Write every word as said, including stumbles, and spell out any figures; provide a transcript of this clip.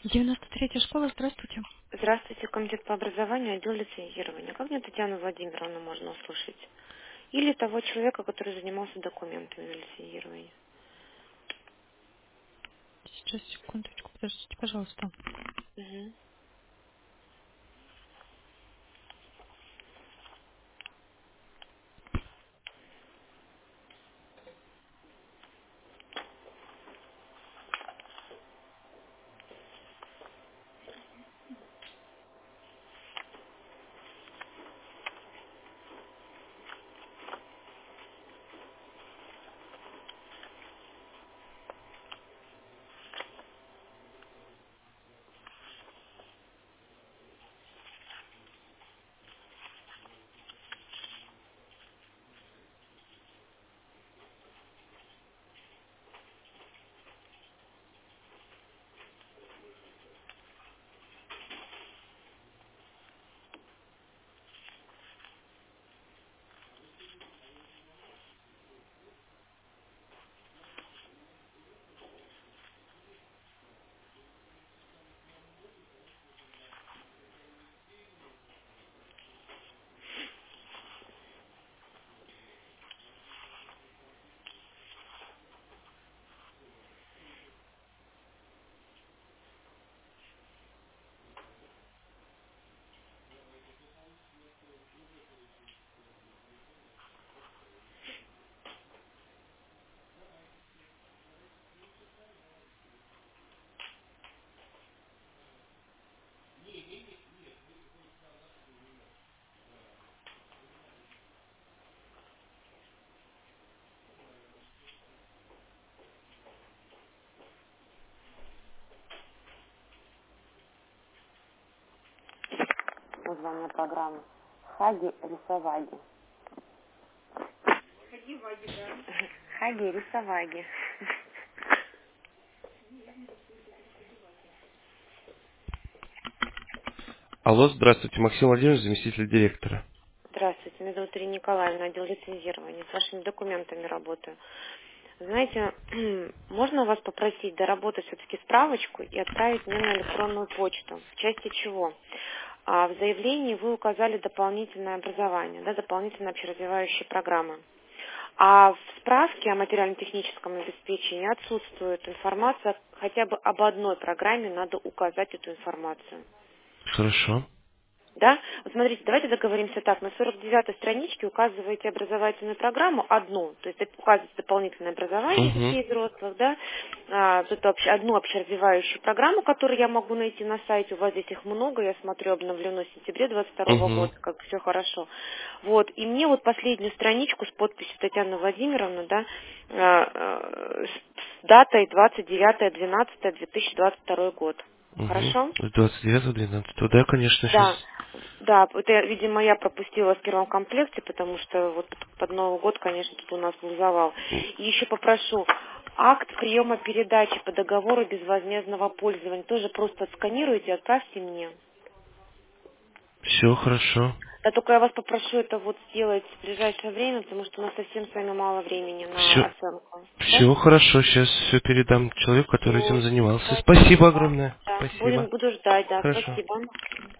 девяносто третья школа, здравствуйте. Здравствуйте, комитет по образованию, отдел лицензирования. Как мне Татьяну Владимировну можно услышать? Или того человека, который занимался документами на лицензирование? Сейчас, секундочку, подождите, пожалуйста. Угу. Название программы. Хаги рисоваги. Хаги рисоваги. Алло, здравствуйте, Максим Владимирович, заместитель директора. Здравствуйте, меня зовут Ирина Николаевна, отдел лицензирования. С вашими документами работаю. Знаете, можно вас попросить доработать все-таки справочку и отправить мне на электронную почту? В части чего? А в заявлении вы указали дополнительное образование, да, дополнительно общеразвивающие программы. А в справке о материально-техническом обеспечении отсутствует информация, хотя бы об одной программе надо указать эту информацию. Хорошо. Да? Вот смотрите, давайте договоримся так. На сорок девятой страничке указываете образовательную программу одну, то есть это указывается дополнительное образование Угу. детей и взрослых, да, а, вот эту обще- одну общеразвивающую программу, которую я могу найти на сайте, у вас здесь их много, я смотрю, обновлено в сентябре двадцать второго Угу. года, как все хорошо. Вот, и мне вот последнюю страничку с подписью Татьяны Владимировны, да, а, а, с датой двадцать девятое двенадцатое две тысячи двадцать второй год. Угу. Хорошо? С двадцать девятого двенадцатого. Да, конечно, сейчас. Да, да, это, я, видимо, я пропустила в первом комплекте, потому что вот под Новый год, конечно, тут у нас был завал. И еще попрошу, акт приема передачи по договору безвозмездного пользования тоже просто отсканируйте, отправьте мне. Все хорошо. Да только я вас попрошу это вот сделать в ближайшее время, потому что у нас совсем с вами мало времени на Все. оценку. Да? Все хорошо. Сейчас все передам человеку, который этим Все, занимался. спасибо. Спасибо огромное. Да, будем, Спасибо. буду ждать, да, Хорошо. спасибо.